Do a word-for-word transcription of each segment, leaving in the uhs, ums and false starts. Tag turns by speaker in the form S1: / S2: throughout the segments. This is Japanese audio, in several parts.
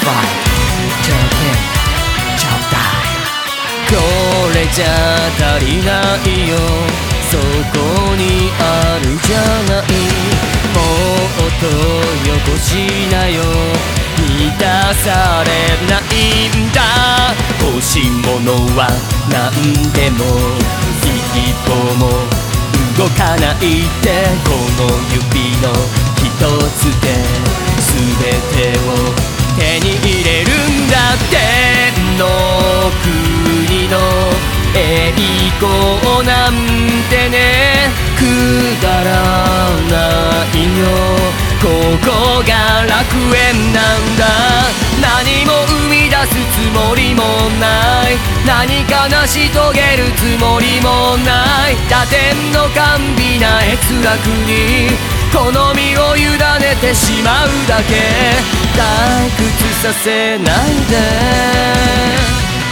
S1: これじゃ足りないよ、そこにあるじゃない。もっとよこしなよ、満たされないんだ。欲しいものは何でも一歩も動かないってこの指の一つで全てを手に入れるんだ。天の国の栄光なんてね、くだらないよ、ここが楽園なんだ。何も生み出すつもりもない、何か成し遂げるつもりもない。打点の甘美な閲楽に好みを委ねてしまうだけ。退屈させないで。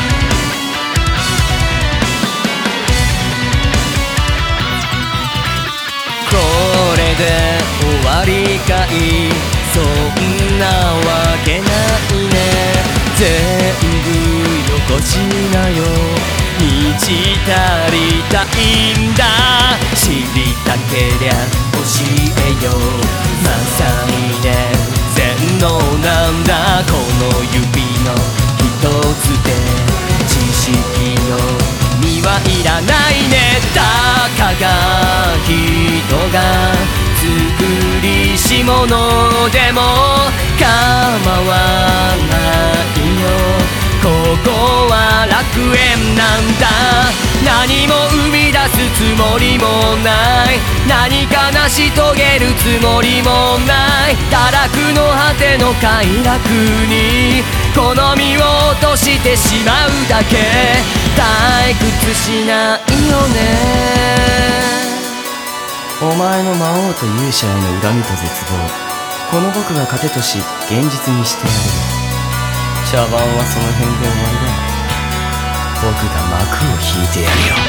S1: これで終わりかい、そんなわけないね。全部よこしなよ、満ち足りたいんだ。知りたけりゃ教えよ、まさにね全能なんだ。この指の一つで知識の実はいらないね。たかが人が作りし者でも構わないよ、ここは楽園なんだ。何も生み出すつもりもない、何か成し遂げるつもりもない。堕落の果ての快楽に好みを落としてしまうだけ。退屈しないよね。お前の魔王と勇者への恨みと絶望、この僕が糧とし現実にしてやるよ。茶番はその辺で終わりだ。僕が幕を引いてやるよ。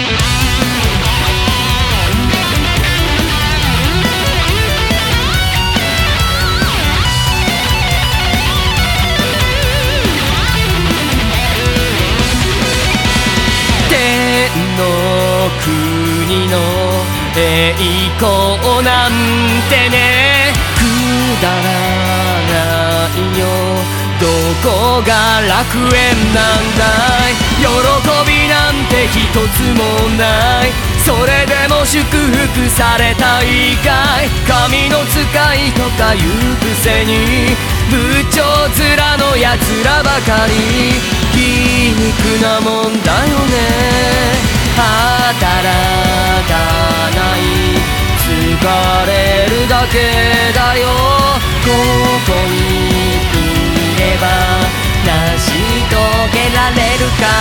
S1: 天の国の栄光なんてね、くだらないよ、どこが楽園なんだい。喜びなんて一つもない、それでも祝福されたいかい。神の使いとか言うくせに部長面のやつらばかり。皮肉なもんだよね。働かない、疲れるだけだよ。ここにいれば成し遂げられるから。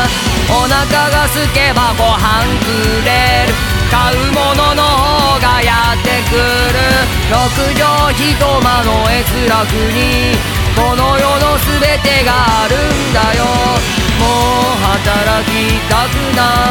S1: お腹が空けばご飯くれる、買うものの方がやってくる。六畳一間の閲楽にこの世の全てがあるんだよ。もう働きたくない